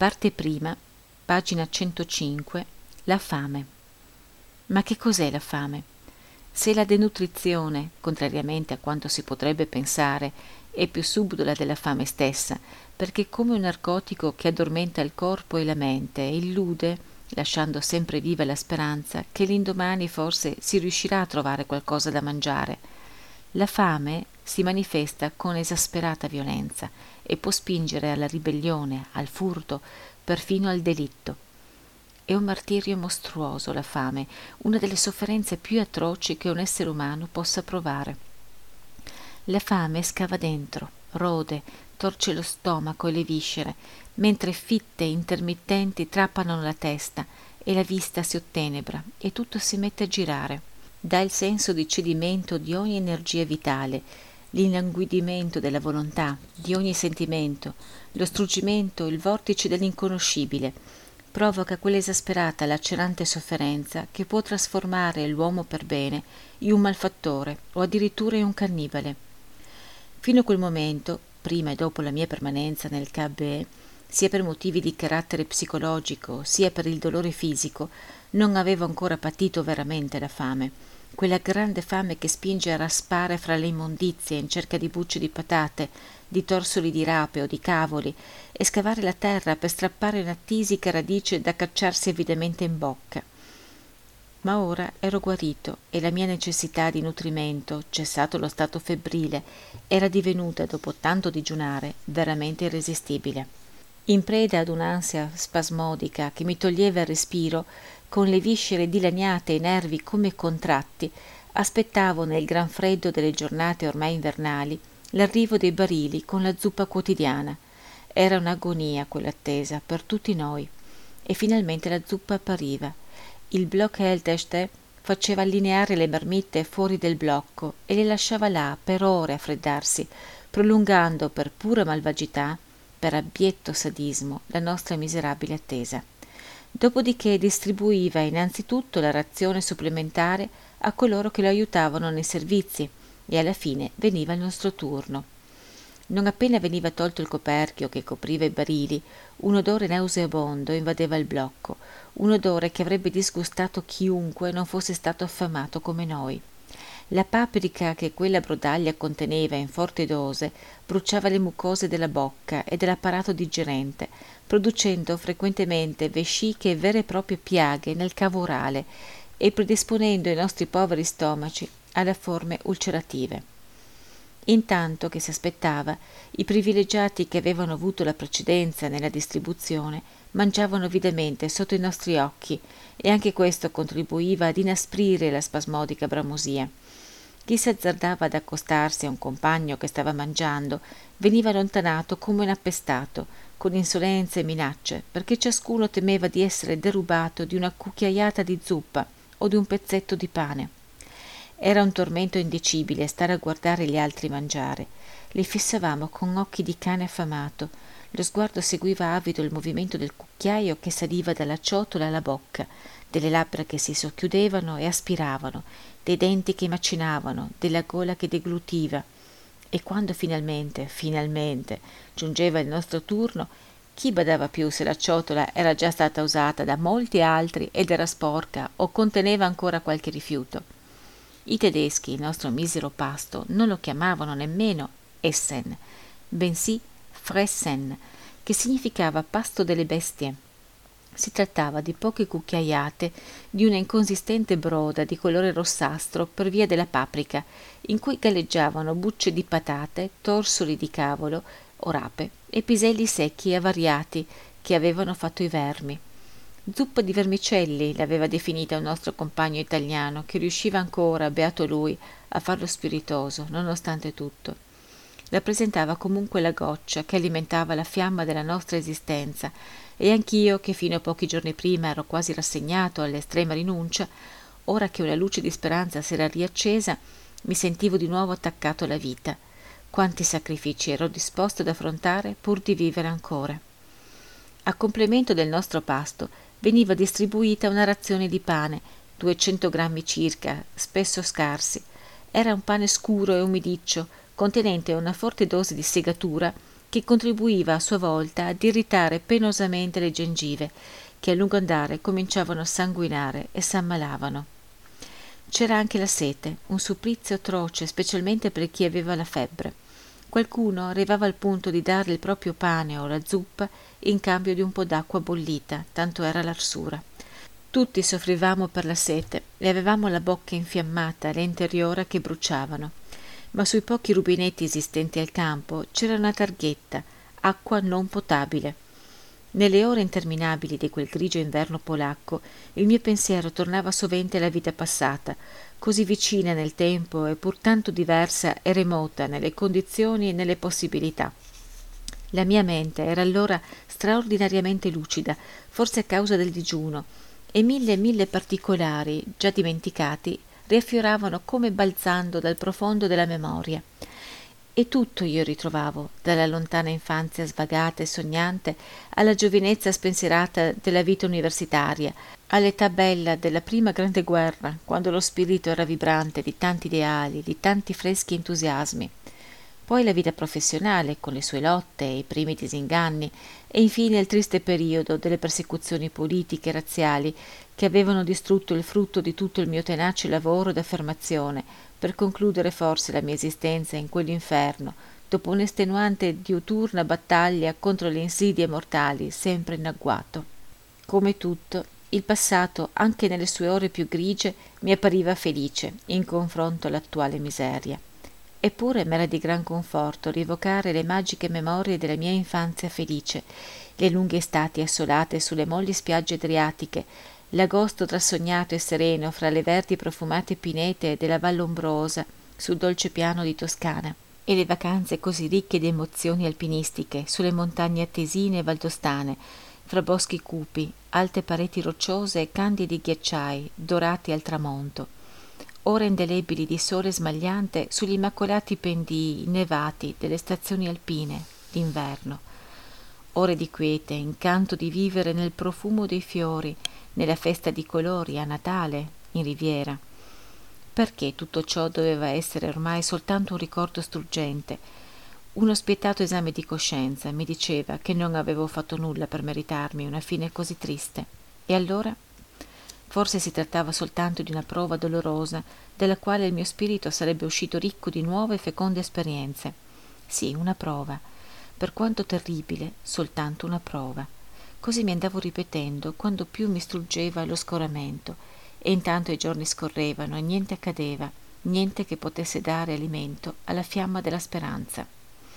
Parte prima, pagina 105, la fame. Ma che cos'è la fame? Se la denutrizione, contrariamente a quanto si potrebbe pensare, è più subdola della fame stessa, perché è come un narcotico che addormenta il corpo e la mente e illude, lasciando sempre viva la speranza che l'indomani forse si riuscirà a trovare qualcosa da mangiare. La fame si manifesta con esasperata violenza e può spingere alla ribellione, al furto, perfino al delitto. È un martirio mostruoso la fame, una delle sofferenze più atroci che un essere umano possa provare. La fame scava dentro, rode, torce lo stomaco e le viscere, mentre fitte intermittenti trappano la testa e la vista si ottenebra e tutto si mette a girare. Dà il senso di cedimento di ogni energia vitale, l'inlanguidimento della volontà, di ogni sentimento, lo struggimento, il vortice dell'inconoscibile. Provoca quell'esasperata, lacerante sofferenza che può trasformare l'uomo per bene in un malfattore o addirittura in un cannibale. Fino a quel momento, prima e dopo la mia permanenza nel KB, sia per motivi di carattere psicologico sia per il dolore fisico, non avevo ancora patito veramente la fame, quella grande fame che spinge a raspare fra le immondizie in cerca di bucce di patate, di torsoli di rape o di cavoli, e scavare la terra per strappare una tisica radice da cacciarsi avidamente in bocca. Ma ora ero guarito e la mia necessità di nutrimento, cessato lo stato febbrile, era divenuta, dopo tanto digiunare, veramente irresistibile. In preda ad un'ansia spasmodica che mi toglieva il respiro, con le viscere dilaniate e i nervi come contratti, aspettavo nel gran freddo delle giornate ormai invernali l'arrivo dei barili con la zuppa quotidiana. Era un'agonia quell'attesa per tutti noi. E finalmente la zuppa appariva. Il Blockhelteste faceva allineare le marmitte fuori del blocco e le lasciava là per ore a freddarsi, prolungando per pura malvagità, per abbietto sadismo, la nostra miserabile attesa. Dopodiché distribuiva innanzitutto la razione supplementare a coloro che lo aiutavano nei servizi e alla fine veniva il nostro turno. Non appena veniva tolto il coperchio che copriva i barili, un odore nauseabondo invadeva il blocco, un odore che avrebbe disgustato chiunque non fosse stato affamato come noi. La paprika che quella brodaglia conteneva in forte dose bruciava le mucose della bocca e dell'apparato digerente, producendo frequentemente vesciche e vere e proprie piaghe nel cavo orale e predisponendo i nostri poveri stomaci alle forme ulcerative. Intanto che si aspettava, i privilegiati che avevano avuto la precedenza nella distribuzione mangiavano avidamente sotto i nostri occhi e anche questo contribuiva ad inasprire la spasmodica bramosia. Chi si azzardava ad accostarsi a un compagno che stava mangiando veniva allontanato come un appestato, con insolenze e minacce, perché ciascuno temeva di essere derubato di una cucchiaiata di zuppa o di un pezzetto di pane. Era un tormento indicibile stare a guardare gli altri mangiare. Li fissavamo con occhi di cane affamato. Lo sguardo seguiva avido il movimento del cucchiaio che saliva dalla ciotola alla bocca, delle labbra che si socchiudevano e aspiravano, dei denti che macinavano, della gola che deglutiva. E quando finalmente, giungeva il nostro turno, chi badava più se la ciotola era già stata usata da molti altri ed era sporca o conteneva ancora qualche rifiuto. I tedeschi il nostro misero pasto non lo chiamavano nemmeno Essen, bensì Fressen, che significava pasto delle bestie. Si trattava di poche cucchiaiate di una inconsistente broda di colore rossastro per via della paprika, in cui galleggiavano bucce di patate, torsoli di cavolo o rape e piselli secchi e avariati che avevano fatto i vermi. Zuppa di vermicelli l'aveva definita un nostro compagno italiano che riusciva ancora, beato lui, a farlo spiritoso, nonostante tutto. Rappresentava comunque la goccia che alimentava la fiamma della nostra esistenza e anch'io, che fino a pochi giorni prima ero quasi rassegnato all'estrema rinuncia, ora che una luce di speranza s'era riaccesa, mi sentivo di nuovo attaccato alla vita. Quanti sacrifici ero disposto ad affrontare pur di vivere ancora. A complemento del nostro pasto veniva distribuita una razione di pane, 200 grammi circa, spesso scarsi. Era un pane scuro e umidiccio, contenente una forte dose di segatura che contribuiva a sua volta ad irritare penosamente le gengive, che a lungo andare cominciavano a sanguinare e s'ammalavano. C'era anche la sete, un supplizio atroce, specialmente per chi aveva la febbre. Qualcuno arrivava al punto di dare il proprio pane o la zuppa in cambio di un po' d'acqua bollita, tanto era l'arsura. Tutti soffrivamo per la sete e avevamo la bocca infiammata e le interiora che bruciavano, ma sui pochi rubinetti esistenti al campo c'era una targhetta, acqua non potabile. Nelle ore interminabili di quel grigio inverno polacco, il mio pensiero tornava sovente alla vita passata, così vicina nel tempo e pur tanto diversa e remota nelle condizioni e nelle possibilità. La mia mente era allora straordinariamente lucida, forse a causa del digiuno, e mille particolari, già dimenticati, riaffioravano come balzando dal profondo della memoria. E tutto io ritrovavo, dalla lontana infanzia svagata e sognante alla giovinezza spensierata della vita universitaria, all'età bella della prima grande guerra, quando lo spirito era vibrante di tanti ideali, di tanti freschi entusiasmi. Poi la vita professionale, con le sue lotte e i primi disinganni, e infine il triste periodo delle persecuzioni politiche e razziali che avevano distrutto il frutto di tutto il mio tenace lavoro d'affermazione, per concludere forse la mia esistenza in quell'inferno, dopo un'estenuante diuturna battaglia contro le insidie mortali, sempre in agguato. Come tutto, il passato, anche nelle sue ore più grigie, mi appariva felice in confronto all'attuale miseria. Eppure m'era di gran conforto rievocare le magiche memorie della mia infanzia felice, le lunghe estati assolate sulle molli spiagge adriatiche, l'agosto trasognato e sereno fra le verdi profumate pinete della Valle Ombrosa sul dolce piano di Toscana, e le vacanze così ricche di emozioni alpinistiche sulle montagne attesine e valdostane, fra boschi cupi, alte pareti rocciose e candidi ghiacciai dorati al tramonto, ore indelebili di sole smagliante sugli immacolati pendii innevati delle stazioni alpine d'inverno, ore di quiete, incanto di vivere nel profumo dei fiori, nella festa di colori a Natale, in riviera. Perché tutto ciò doveva essere ormai soltanto un ricordo struggente? Uno spietato esame di coscienza mi diceva che non avevo fatto nulla per meritarmi una fine così triste. E allora? Forse si trattava soltanto di una prova dolorosa, dalla quale il mio spirito sarebbe uscito ricco di nuove e feconde esperienze. Sì, una prova. Per quanto terribile, soltanto una prova. Così mi andavo ripetendo quando più mi struggeva lo scoramento, e intanto i giorni scorrevano e niente accadeva, niente che potesse dare alimento alla fiamma della speranza.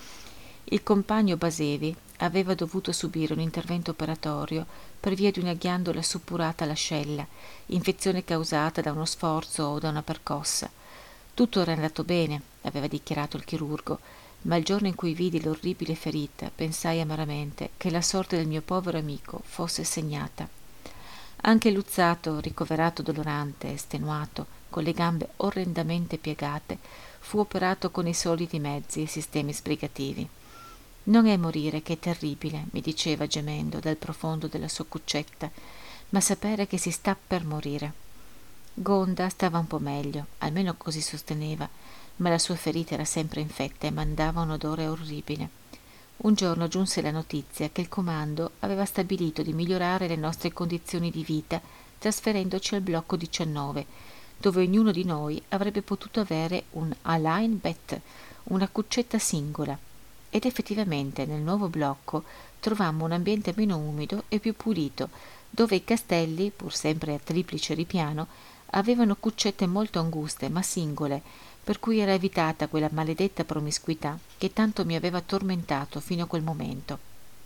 Il compagno Basevi aveva dovuto subire un intervento operatorio per via di una ghiandola suppurata all'ascella, infezione causata da uno sforzo o da una percossa. Tutto era andato bene, aveva dichiarato il chirurgo, ma il giorno in cui vidi l'orribile ferita pensai amaramente che la sorte del mio povero amico fosse segnata. Anche Luzzato, ricoverato dolorante, estenuato, con le gambe orrendamente piegate, fu operato con i soliti mezzi e sistemi sbrigativi. Non è morire che è terribile, mi diceva gemendo dal profondo della sua cuccetta, ma sapere che si sta per morire. Gonda stava un po' meglio, almeno così sosteneva, ma la sua ferita era sempre infetta e mandava un odore orribile. Un giorno giunse la notizia che il comando aveva stabilito di migliorare le nostre condizioni di vita trasferendoci al blocco 19, dove ognuno di noi avrebbe potuto avere un Align Bed, una cuccetta singola. Ed effettivamente nel nuovo blocco trovammo un ambiente meno umido e più pulito, dove i castelli, pur sempre a triplice ripiano, avevano cuccette molto anguste ma singole, per cui era evitata quella maledetta promiscuità che tanto mi aveva tormentato fino a quel momento.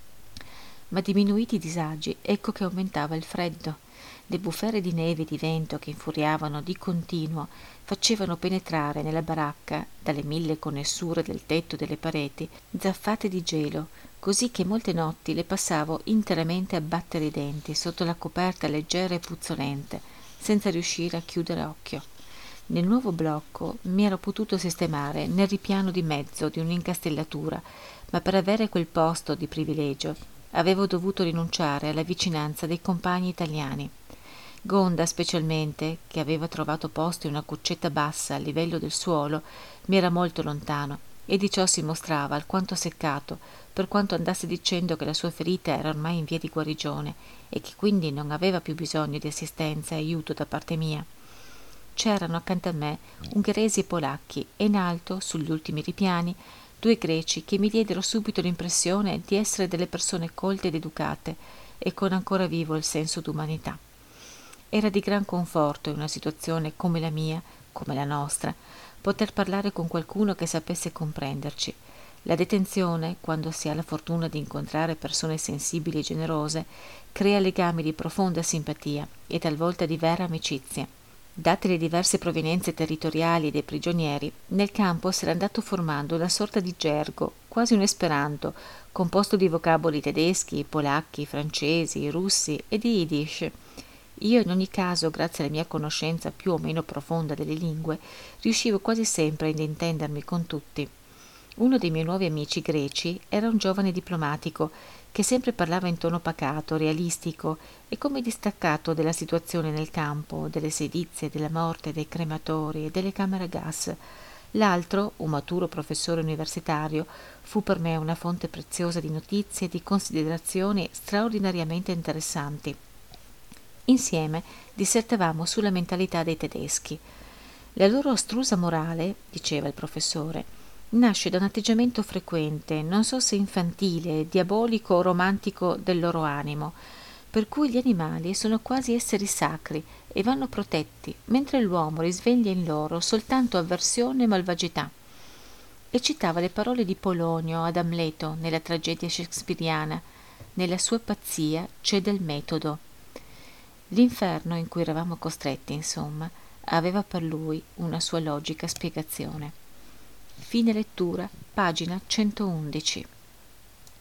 Ma diminuiti i disagi, ecco che aumentava il freddo. Le bufere di neve e di vento che infuriavano di continuo facevano penetrare nella baracca, dalle 1000 connessure del tetto e delle pareti, zaffate di gelo, così che molte notti le passavo interamente a battere i denti sotto la coperta leggera e puzzolente, senza riuscire a chiudere occhio. Nel nuovo blocco mi ero potuto sistemare nel ripiano di mezzo di un'incastellatura, ma per avere quel posto di privilegio avevo dovuto rinunciare alla vicinanza dei compagni italiani. Gonda specialmente, che aveva trovato posto in una cuccetta bassa a livello del suolo, mi era molto lontano e di ciò si mostrava alquanto seccato, per quanto andasse dicendo che la sua ferita era ormai in via di guarigione e che quindi non aveva più bisogno di assistenza e aiuto da parte mia. C'erano accanto a me ungheresi e polacchi e in alto, sugli ultimi ripiani, 2 greci che mi diedero subito l'impressione di essere delle persone colte ed educate e con ancora vivo il senso d'umanità. Era di gran conforto in una situazione come la mia, come la nostra, poter parlare con qualcuno che sapesse comprenderci. La detenzione, quando si ha la fortuna di incontrare persone sensibili e generose, crea legami di profonda simpatia e talvolta di vera amicizia. Date le diverse provenienze territoriali dei prigionieri, nel campo si era andato formando una sorta di gergo, quasi un esperanto, composto di vocaboli tedeschi, polacchi, francesi, russi e di Yiddish. Io in ogni caso, grazie alla mia conoscenza più o meno profonda delle lingue, riuscivo quasi sempre ad intendermi con tutti. Uno dei miei nuovi amici greci era un giovane diplomatico che sempre parlava in tono pacato, realistico e come distaccato della situazione nel campo, delle sevizie, della morte, dei crematori e delle camere a gas. L'altro, un maturo professore universitario, fu per me una fonte preziosa di notizie e di considerazioni straordinariamente interessanti. Insieme dissertavamo sulla mentalità dei tedeschi. La loro astrusa morale, diceva il professore, nasce da un atteggiamento frequente, non so se infantile, diabolico o romantico del loro animo, per cui gli animali sono quasi esseri sacri e vanno protetti, mentre l'uomo risveglia in loro soltanto avversione e malvagità. E citava le parole di Polonio ad Amleto nella tragedia shakespeariana: nella sua pazzia c'è del metodo. L'inferno in cui eravamo costretti, insomma, aveva per lui una sua logica spiegazione. Fine lettura, pagina 111.